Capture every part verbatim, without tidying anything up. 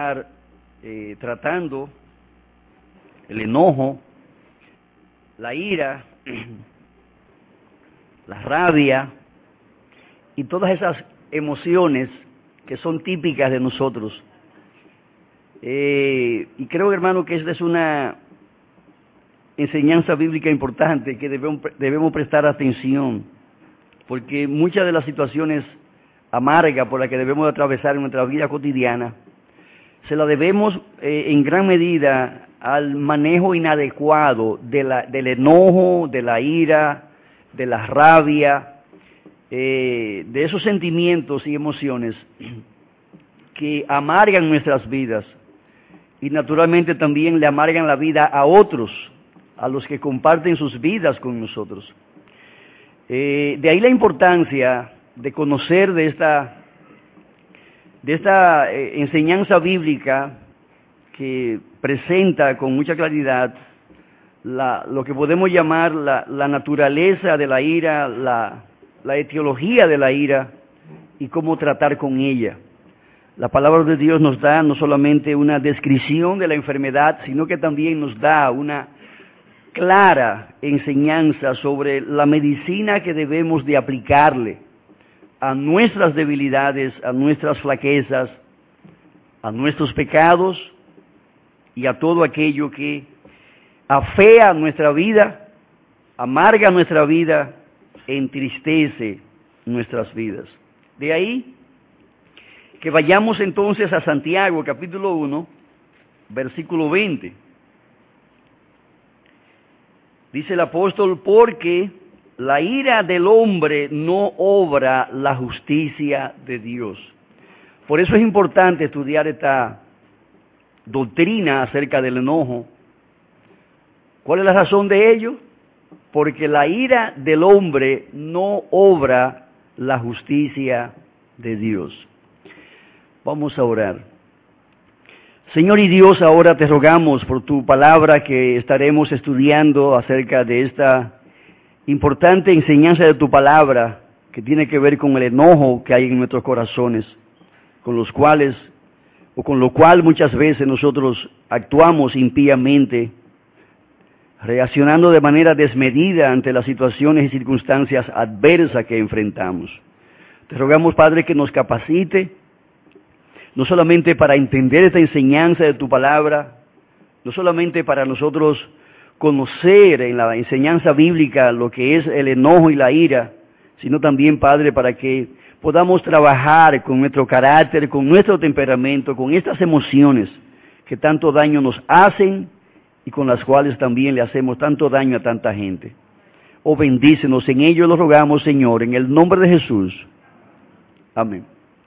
estar eh, tratando el enojo, la ira, la rabia y todas esas emociones que son típicas de nosotros. Eh, y creo, hermano, que esta es una enseñanza bíblica importante que debemos, debemos prestar atención, porque muchas de las situaciones amargas por las que debemos atravesar en nuestra vida cotidiana se la debemos eh, en gran medida al manejo inadecuado de la, del enojo, de la ira, de la rabia, eh, de esos sentimientos y emociones que amargan nuestras vidas y naturalmente también le amargan la vida a otros, a los que comparten sus vidas con nosotros. Eh, de ahí la importancia de conocer de esta, de esta eh, enseñanza bíblica que presenta con mucha claridad la, lo que podemos llamar la, la naturaleza de la ira, la, la etiología de la ira y cómo tratar con ella. La palabra de Dios nos da no solamente una descripción de la enfermedad, sino que también nos da una clara enseñanza sobre la medicina que debemos de aplicarle a nuestras debilidades, a nuestras flaquezas, a nuestros pecados y a todo aquello que afea nuestra vida, amarga nuestra vida, entristece nuestras vidas. De ahí que vayamos entonces a Santiago, capítulo uno, versículo veinte. Dice el apóstol, porque la ira del hombre no obra la justicia de Dios. Por eso es importante estudiar esta doctrina acerca del enojo. ¿Cuál es la razón de ello? Porque la ira del hombre no obra la justicia de Dios. Vamos a orar. Señor y Dios, ahora te rogamos por tu palabra que estaremos estudiando acerca de esta importante enseñanza de tu palabra que tiene que ver con el enojo que hay en nuestros corazones, con los cuales, o con lo cual muchas veces nosotros actuamos impíamente, reaccionando de manera desmedida ante las situaciones y circunstancias adversas que enfrentamos. Te rogamos, Padre, que nos capacite, no solamente para entender esta enseñanza de tu palabra, no solamente para nosotros conocer en la enseñanza bíblica lo que es el enojo y la ira, sino también, Padre, para que podamos trabajar con nuestro carácter, con nuestro temperamento, con estas emociones que tanto daño nos hacen y con las cuales también le hacemos tanto daño a tanta gente. Oh, bendícenos, en ello lo rogamos, Señor, en el nombre de Jesús. Amén.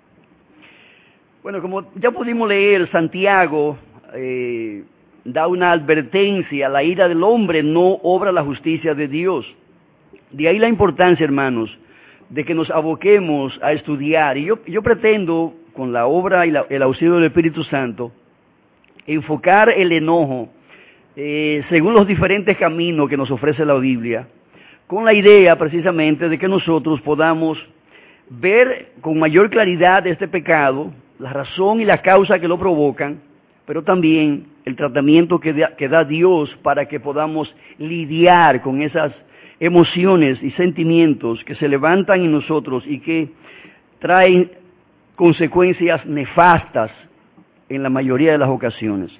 Bueno, como ya pudimos leer, Santiago eh, da una advertencia: la ira del hombre no obra la justicia de Dios. De ahí la importancia, hermanos, de que nos aboquemos a estudiar. Y yo, yo pretendo, con la obra y la, el auxilio del Espíritu Santo, enfocar el enojo eh, según los diferentes caminos que nos ofrece la Biblia, con la idea precisamente de que nosotros podamos ver con mayor claridad este pecado, la razón y la causa que lo provocan, pero también el tratamiento que da, que da Dios para que podamos lidiar con esas emociones y sentimientos que se levantan en nosotros y que traen consecuencias nefastas en la mayoría de las ocasiones.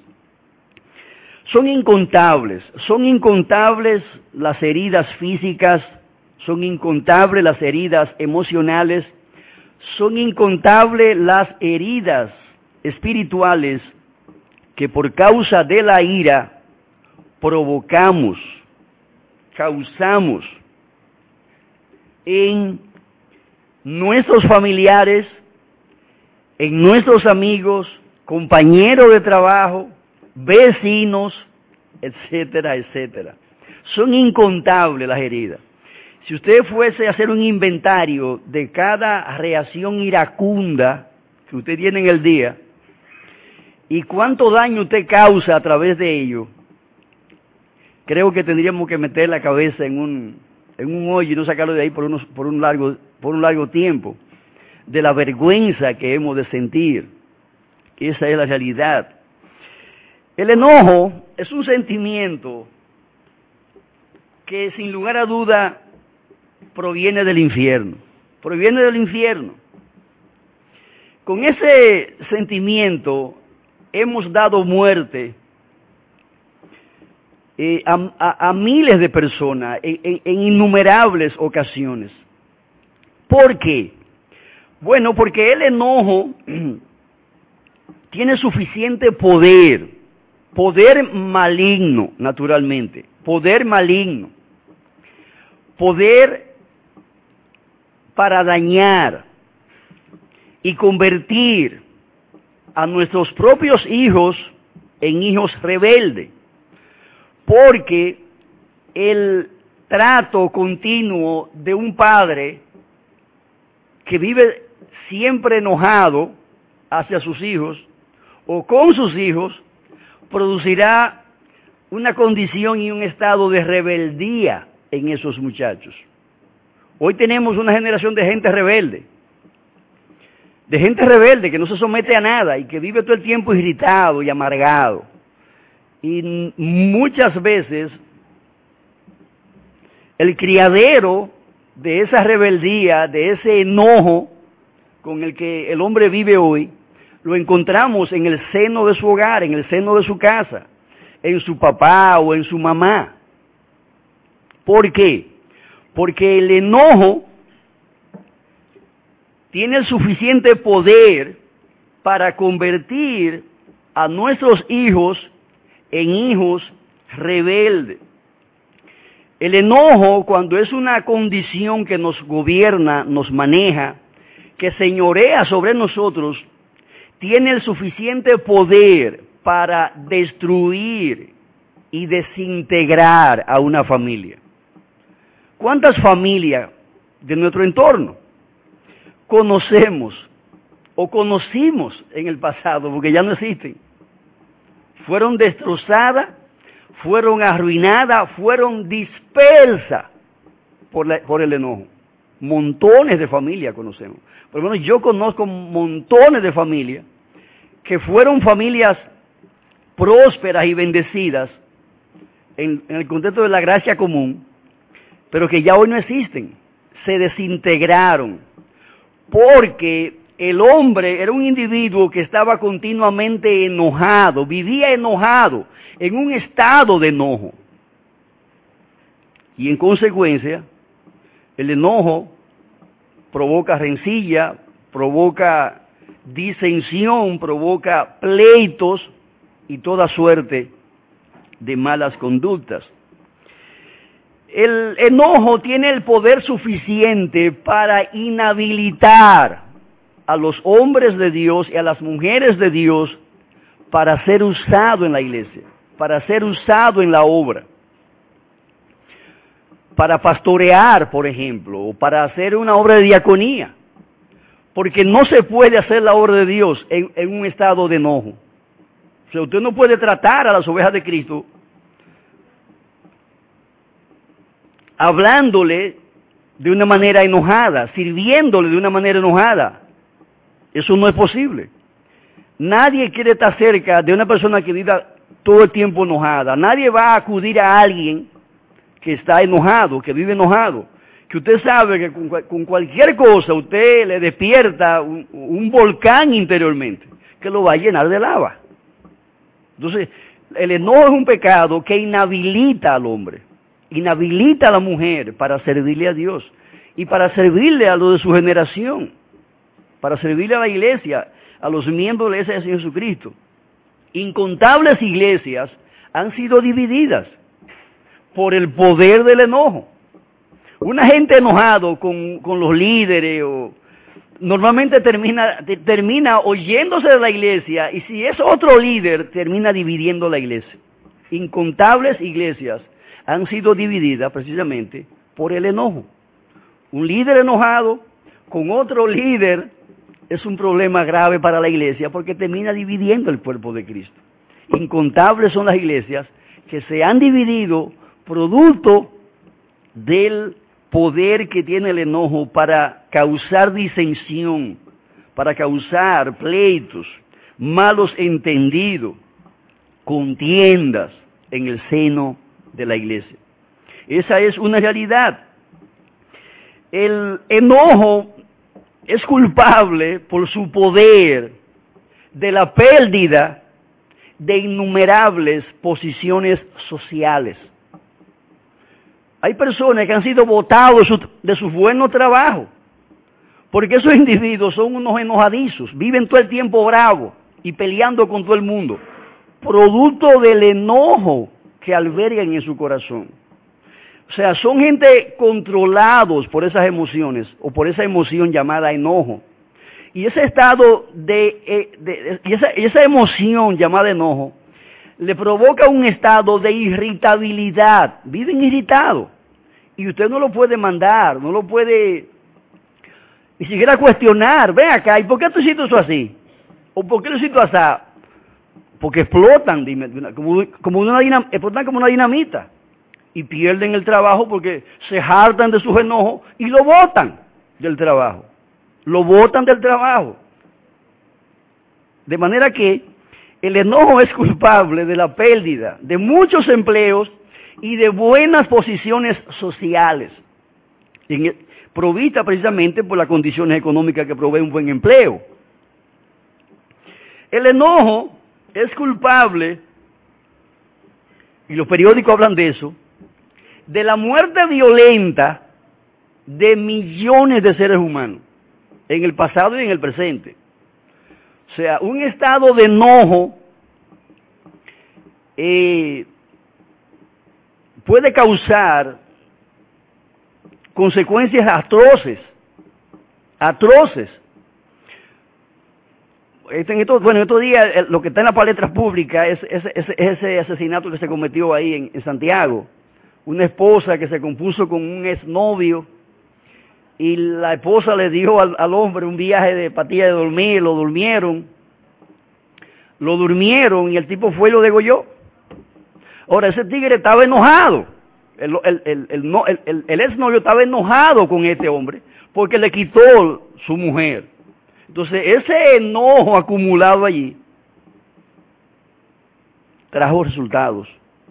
Son incontables, son incontables las heridas físicas, son incontables las heridas emocionales, son incontables las heridas espirituales que por causa de la ira provocamos, causamos en nuestros familiares, en nuestros amigos, compañeros de trabajo, vecinos, etcétera, etcétera. Son incontables las heridas. Si usted fuese a hacer un inventario de cada reacción iracunda que usted tiene en el día y cuánto daño usted causa a través de ello, creo que tendríamos que meter la cabeza en un, en un hoyo y no sacarlo de ahí por, unos, por, un largo, por un largo tiempo, de la vergüenza que hemos de sentir Esa es la realidad. El enojo es un sentimiento que sin lugar a duda proviene del infierno, proviene del infierno. Con ese sentimiento hemos dado muerte eh, a, a, a miles de personas en, en, en innumerables ocasiones. ¿Por qué? Bueno, porque el enojo tiene suficiente poder, poder maligno, naturalmente, poder maligno, poder para dañar y convertir a nuestros propios hijos en hijos rebeldes, porque el trato continuo de un padre que vive siempre enojado hacia sus hijos o con sus hijos producirá una condición y un estado de rebeldía en esos muchachos. Hoy tenemos una generación de gente rebelde, de gente rebelde que no se somete a nada y que vive todo el tiempo irritado y amargado. Y muchas veces el criadero de esa rebeldía, de ese enojo con el que el hombre vive hoy, lo encontramos en el seno de su hogar, en el seno de su casa, en su papá o en su mamá. ¿Por qué? Porque el enojo tiene el suficiente poder para convertir a nuestros hijos en hijos rebeldes. El enojo, cuando es una condición que nos gobierna, nos maneja, que señorea sobre nosotros, tiene el suficiente poder para destruir y desintegrar a una familia. ¿Cuántas familias de nuestro entorno conocemos o conocimos en el pasado, porque ya no existen? Fueron destrozadas, fueron arruinadas, fueron dispersas por, la, por el enojo. Montones de familias conocemos. Por lo menos yo conozco montones de familias que fueron familias prósperas y bendecidas en, en el contexto de la gracia común, pero que ya hoy no existen, se desintegraron, porque el hombre era un individuo que estaba continuamente enojado, vivía enojado, en un estado de enojo. Y en consecuencia, el enojo provoca rencilla, provoca disensión, provoca pleitos y toda suerte de malas conductas. El enojo tiene el poder suficiente para inhabilitar a los hombres de Dios y a las mujeres de Dios para ser usado en la iglesia, para ser usado en la obra, para pastorear, por ejemplo, o para hacer una obra de diaconía, porque no se puede hacer la obra de Dios en, en un estado de enojo. O sea, usted no puede tratar a las ovejas de Cristo hablándole de una manera enojada, sirviéndole de una manera enojada. Eso no es posible. Nadie quiere estar cerca de una persona que viva todo el tiempo enojada. Nadie va a acudir a alguien que está enojado, que vive enojado. Que usted sabe que con, con cualquier cosa usted le despierta un, un volcán interiormente, que lo va a llenar de lava. Entonces, el enojo es un pecado que inhabilita al hombre, inhabilita a la mujer para servirle a Dios y para servirle a lo de su generación, para servirle a la iglesia, a los miembros de la iglesia del Señor Jesucristo. Incontables iglesias han sido divididas por el poder del enojo. Una gente enojado con, con los líderes o, normalmente termina, te, termina oyéndose de la iglesia, y si es otro líder, termina dividiendo la iglesia. Incontables iglesias han sido divididas precisamente por el enojo. Un líder enojado con otro líder es un problema grave para la iglesia porque termina dividiendo el cuerpo de Cristo. Incontables son las iglesias que se han dividido producto del poder que tiene el enojo para causar disensión, para causar pleitos, malos entendidos, contiendas en el seno de la iglesia. Esa es una realidad. El enojo es culpable por su poder de la pérdida de innumerables posiciones sociales. Hay personas que han sido botados de sus buenos trabajos, porque esos individuos son unos enojadizos, viven todo el tiempo bravos y peleando con todo el mundo, producto del enojo que albergan en su corazón. O sea, son gente controlados por esas emociones o por esa emoción llamada enojo. Y ese estado de, de, de y esa, esa emoción llamada enojo le provoca un estado de irritabilidad. Viven irritados. Y usted no lo puede mandar, no lo puede ni siquiera cuestionar. Ven acá, ¿y por qué tú hiciste eso así? ¿O por qué lo hiciste así? Porque explotan, dime, como, como una dinam, explotan como una dinamita. Y pierden el trabajo porque se hartan de sus enojos y lo botan del trabajo. Lo botan del trabajo. De manera que el enojo es culpable de la pérdida de muchos empleos y de buenas posiciones sociales, provista precisamente por las condiciones económicas que provee un buen empleo. El enojo es culpable, y los periódicos hablan de eso, de la muerte violenta de millones de seres humanos, en el pasado y en el presente. O sea, un estado de enojo eh, puede causar consecuencias atroces, atroces. En estos, bueno, en estos días lo que está en la palestra pública es, es, es, es ese asesinato que se cometió ahí en, en Santiago. Una esposa que se compuso con un exnovio y la esposa le dio al, al hombre un viaje de patilla de dormir, lo durmieron, lo durmieron y el tipo fue y lo degolló. Ahora, ese tigre estaba enojado, el, el, el, el, no, el, el, el exnovio estaba enojado con este hombre porque le quitó su mujer. Entonces, ese enojo acumulado allí trajo resultados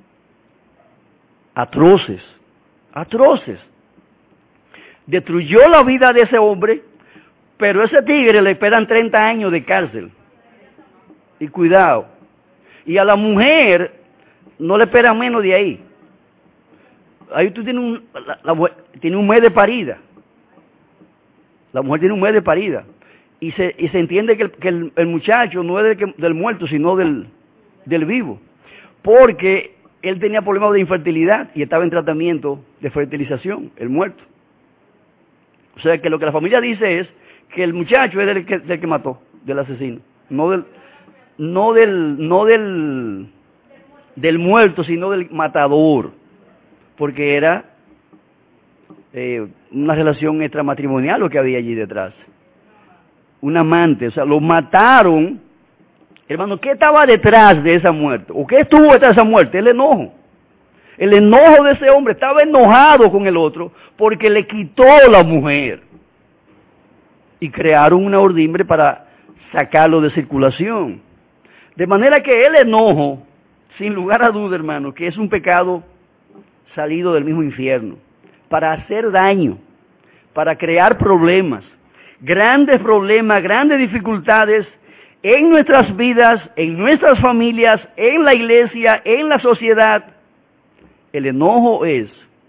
atroces, atroces. Destruyó la vida de ese hombre, pero a ese tigre le esperan treinta años de cárcel. Y cuidado. Y a la mujer no le esperan menos de ahí. Ahí tú tienes un, la, la, tiene un mes de parida. La mujer tiene un mes de parida. Y se, y se entiende que el, que el, el muchacho no es del, del muerto, sino del, del vivo. Porque él tenía problemas de infertilidad y estaba en tratamiento de fertilización, el muerto. O sea que lo que la familia dice es que el muchacho es del que, del que mató, del asesino, no del, no del, no del, del muerto, sino del matador, porque era eh, una relación extramatrimonial lo que había allí detrás. Un amante, o sea, lo mataron. Hermano, ¿qué estaba detrás de esa muerte? ¿O qué estuvo detrás de esa muerte? El enojo. El enojo de ese hombre, estaba enojado con el otro porque le quitó la mujer. Y crearon una urdimbre para sacarlo de circulación. De manera que el enojo, sin lugar a duda, hermano, que es un pecado salido del mismo infierno, para hacer daño, para crear problemas, grandes problemas, grandes dificultades en nuestras vidas, en nuestras familias, en la iglesia, en la sociedad. El enojo es,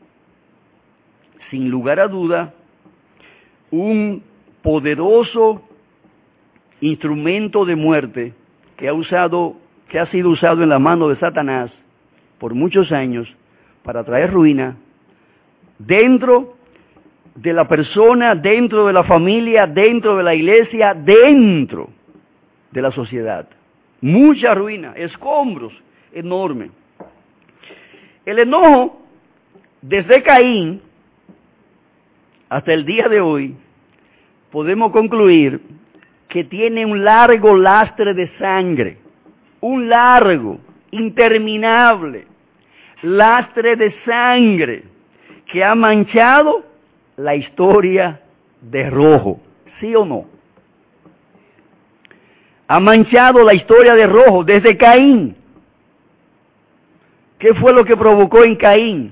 sin lugar a duda, un poderoso instrumento de muerte que ha usado, que ha sido usado en la mano de Satanás por muchos años para traer ruina dentro de la persona, dentro de la familia, dentro de la iglesia, dentro de la sociedad. Mucha ruina, escombros enormes. El enojo, desde Caín hasta el día de hoy, podemos concluir que tiene un largo lastre de sangre, un largo, interminable lastre de sangre que ha manchado la historia de rojo, ¿sí o no? ha manchado la historia de rojo desde Caín. ¿Qué fue lo que provocó en Caín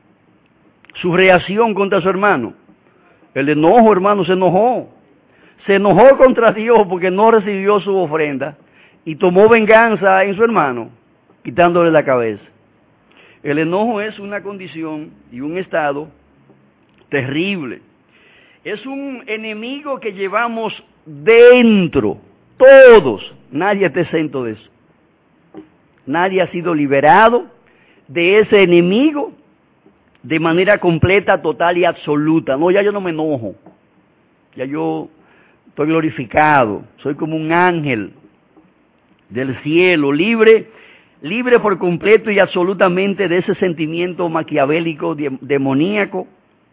su reacción contra su hermano? El enojo, hermano, se enojó. Se enojó contra Dios porque no recibió su ofrenda y tomó venganza en su hermano, quitándole la cabeza. El enojo es una condición y un estado terrible. Es un enemigo que llevamos dentro, todos. Nadie está exento de eso. Nadie ha sido liberado de ese enemigo de manera completa, total y absoluta. No, ya yo no me enojo. Ya yo estoy glorificado. Soy como un ángel del cielo, libre, libre por completo y absolutamente de ese sentimiento maquiavélico, de, demoníaco,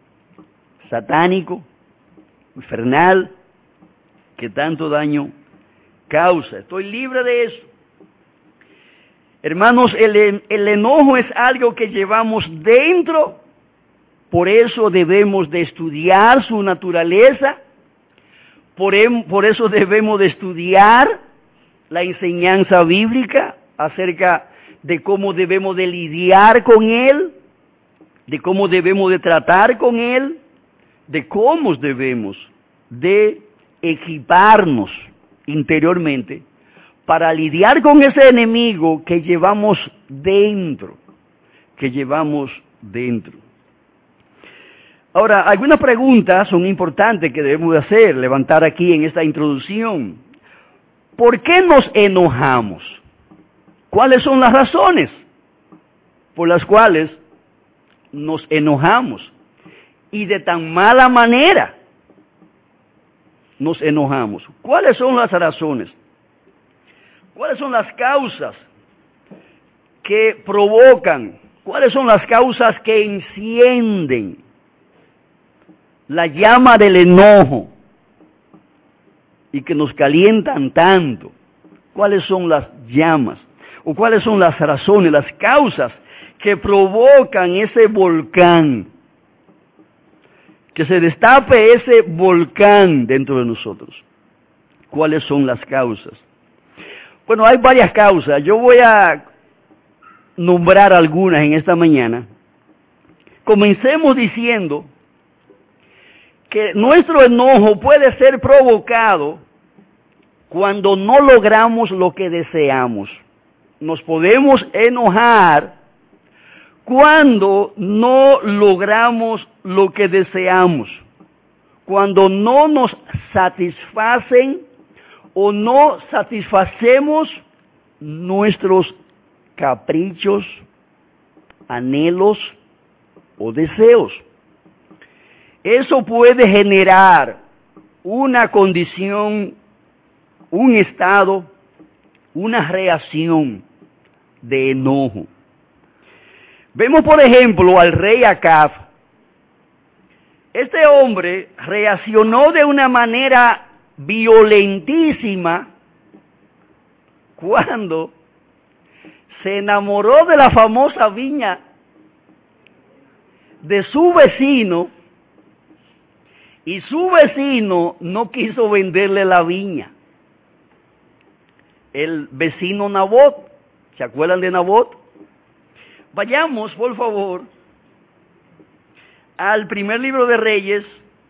satánico, infernal, que tanto daño causa. Estoy libre de eso. Hermanos, el, el enojo es algo que llevamos dentro, por eso debemos de estudiar su naturaleza, por, em, por eso debemos de estudiar la enseñanza bíblica acerca de cómo debemos de lidiar con él, de cómo debemos de tratar con él, de cómo debemos de equiparnos interiormente para lidiar con ese enemigo que llevamos dentro, que llevamos dentro. Ahora, algunas preguntas son importantes que debemos de hacer, levantar aquí en esta introducción. ¿Por qué nos enojamos? ¿Cuáles son las razones por las cuales nos enojamos? Y de tan mala manera nos enojamos. ¿Cuáles son las razones? ¿Cuáles son las causas que provocan? ¿Cuáles son las causas que encienden la llama del enojo y que nos calientan tanto? ¿Cuáles son las llamas? ¿O cuáles son las razones, las causas que provocan ese volcán? Que se destape ese volcán dentro de nosotros. ¿Cuáles son las causas? Bueno, hay varias causas. Yo voy a nombrar algunas en esta mañana. Comencemos diciendo que nuestro enojo puede ser provocado cuando no logramos lo que deseamos. Nos podemos enojar cuando no logramos lo que deseamos, cuando no nos satisfacen o no satisfacemos nuestros caprichos, anhelos o deseos. Eso puede generar una condición, un estado, una reacción de enojo. Vemos, por ejemplo, al rey Acab. Este hombre reaccionó de una manera violentísima cuando se enamoró de la famosa viña de su vecino y su vecino no quiso venderle la viña. El vecino Nabot, ¿se acuerdan de Nabot? Vayamos, por favor, al primer libro de Reyes,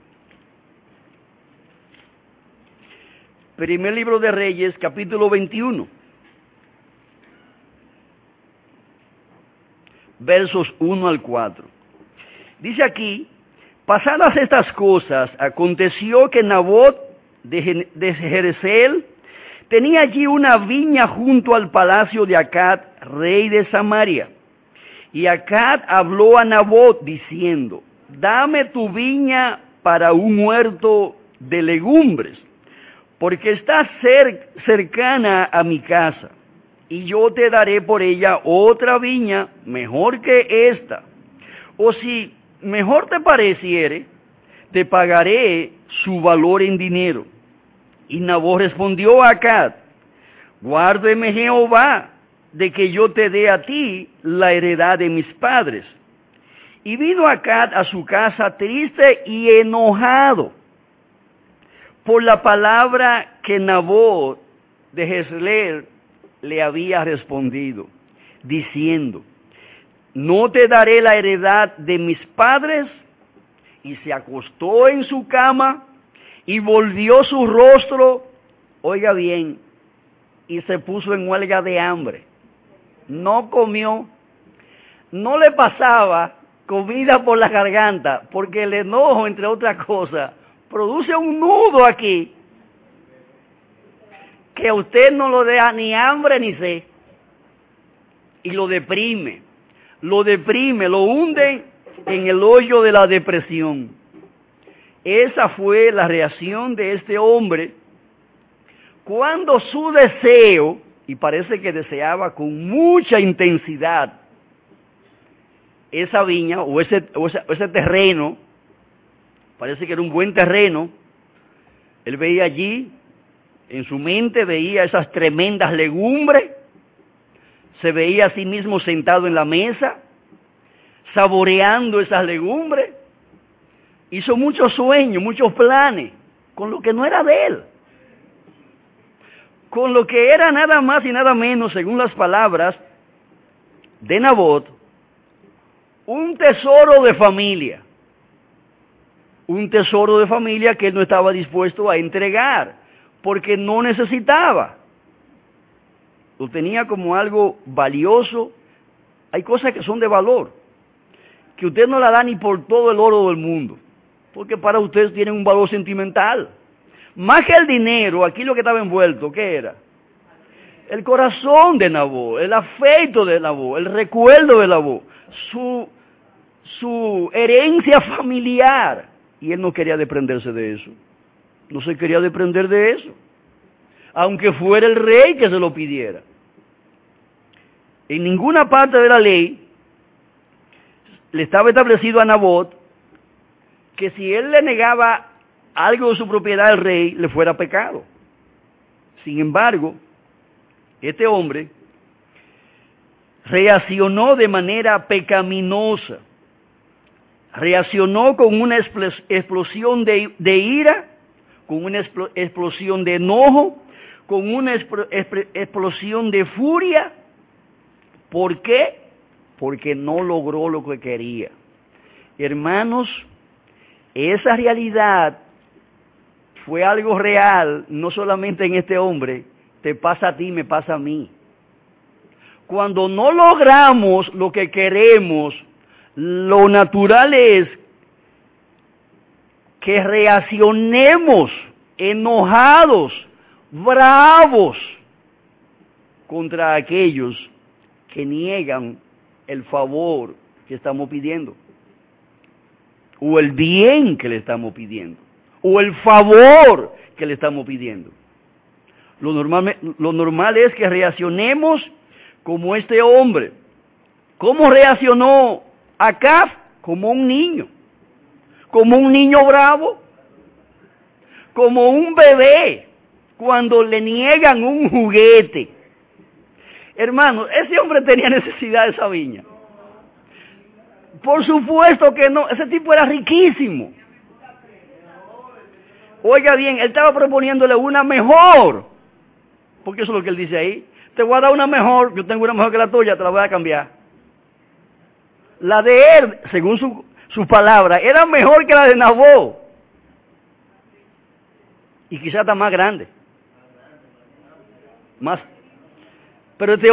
primer libro de Reyes, capítulo veintiuno, versos uno al cuatro. Dice aquí: pasadas estas cosas, aconteció que Nabot de, de Jezreel tenía allí una viña junto al palacio de Acab, rey de Samaria. Y Acab habló a Nabot diciendo: dame tu viña para un huerto de legumbres, porque está cer- cercana a mi casa, y yo te daré por ella otra viña mejor que esta. O si mejor te pareciere, te pagaré su valor en dinero. Y Nabot respondió a Acab: guárdeme Jehová de que yo te dé a ti la heredad de mis padres. Y vino Acab a su casa triste y enojado por la palabra que Nabot de Jezreel le había respondido, diciendo, no te daré la heredad de mis padres. Y se acostó en su cama y volvió su rostro, oiga bien, y se puso en huelga de hambre. No comió, no le pasaba comida por la garganta, porque el enojo, entre otras cosas, produce un nudo aquí, que a usted no lo deja ni hambre ni sed, y lo deprime, lo deprime, lo hunde en el hoyo de la depresión. Esa fue la reacción de este hombre cuando su deseo, y parece que deseaba con mucha intensidad esa viña o ese, o ese, ese terreno, parece que era un buen terreno, él veía allí, en su mente veía esas tremendas legumbres, se veía a sí mismo sentado en la mesa, saboreando esas legumbres, hizo muchos sueños, muchos planes, con lo que no era de él, con lo que era nada más y nada menos, según las palabras de Nabot, un tesoro de familia, un tesoro de familia que él no estaba dispuesto a entregar, porque no necesitaba, lo tenía como algo valioso. Hay cosas que son de valor, que usted no la da ni por todo el oro del mundo, porque para usted tienen un valor sentimental. Más que el dinero, aquí lo que estaba envuelto, ¿qué era? El corazón de Nabot, el afecto de Nabot, el recuerdo de Nabot, su, su herencia familiar. Y él no quería desprenderse de eso. No se quería desprender de eso, aunque fuera el rey que se lo pidiera. En ninguna parte de la ley le estaba establecido a Nabot que si él le negaba algo de su propiedad al rey, le fuera pecado. Sin embargo, este hombre reaccionó de manera pecaminosa, reaccionó con una explosión de, de ira, con una explosión de enojo, con una explosión de furia. ¿Por qué? Porque no logró lo que quería. Hermanos, esa realidad fue algo real, no solamente en este hombre, te pasa a ti, me pasa a mí. Cuando no logramos lo que queremos, lo natural es que reaccionemos enojados, bravos, contra aquellos que niegan el favor que estamos pidiendo, o el bien que le estamos pidiendo, o el favor que le estamos pidiendo. Lo normal, lo normal es que reaccionemos como este hombre. ¿Cómo reaccionó Acab? Como un niño, como un niño bravo, como un bebé cuando le niegan un juguete. Hermano, ese hombre tenía necesidad de esa viña. Por supuesto que no, ese tipo era riquísimo. Oiga bien, él estaba proponiéndole una mejor, porque eso es lo que él dice ahí. Te voy a dar una mejor, yo tengo una mejor que la tuya, te la voy a cambiar. La de él, según su, su palabra, era mejor que la de Nabot. Y quizás está más grande. Más. Pero este